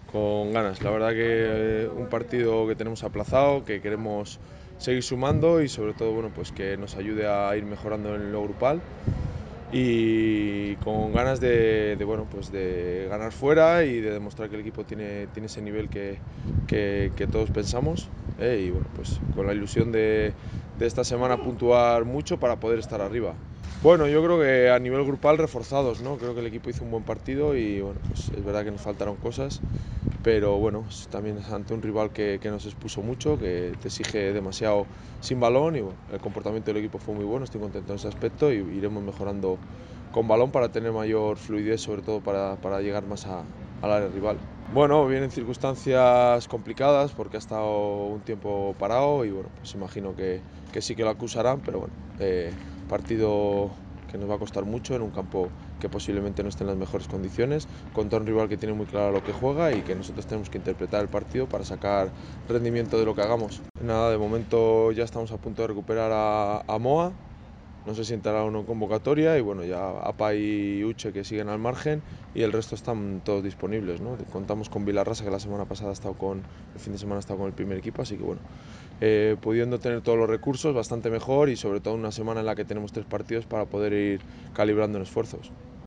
Con ganas, la verdad que un partido que tenemos aplazado, que queremos seguir sumando y sobre todo bueno, pues que nos ayude a ir mejorando en lo grupal y con ganas bueno, pues de ganar fuera y de demostrar que el equipo tiene ese nivel que todos pensamos, y bueno, pues con la ilusión de esta semana puntuar mucho para poder estar arriba. Bueno, yo creo que a nivel grupal reforzados, ¿no? Creo que el equipo hizo un buen partido y bueno, pues es verdad que nos faltaron cosas, pero bueno, también es ante un rival que nos expuso mucho, que te exige demasiado sin balón y bueno, el comportamiento del equipo fue muy bueno, estoy contento en ese aspecto y iremos mejorando con balón para tener mayor fluidez, sobre todo para llegar más al área rival. Bueno, vienen circunstancias complicadas porque ha estado un tiempo parado y bueno, pues imagino que sí que lo acusarán, pero bueno, partido que nos va a costar mucho en un campo que posiblemente no esté en las mejores condiciones, contra un rival que tiene muy claro lo que juega y que nosotros tenemos que interpretar el partido para sacar rendimiento de lo que hagamos. Nada, de momento ya estamos a punto de recuperar a Moa, no se sientará uno en convocatoria y bueno, ya Apa y Uche que siguen al margen y el resto están todos disponibles, ¿no? Contamos con Vilarrasa que la semana pasada ha estado el fin de semana ha estado con el primer equipo, así que bueno, pudiendo tener todos los recursos bastante mejor y sobre todo una semana en la que tenemos 3 partidos para poder ir calibrando en esfuerzos.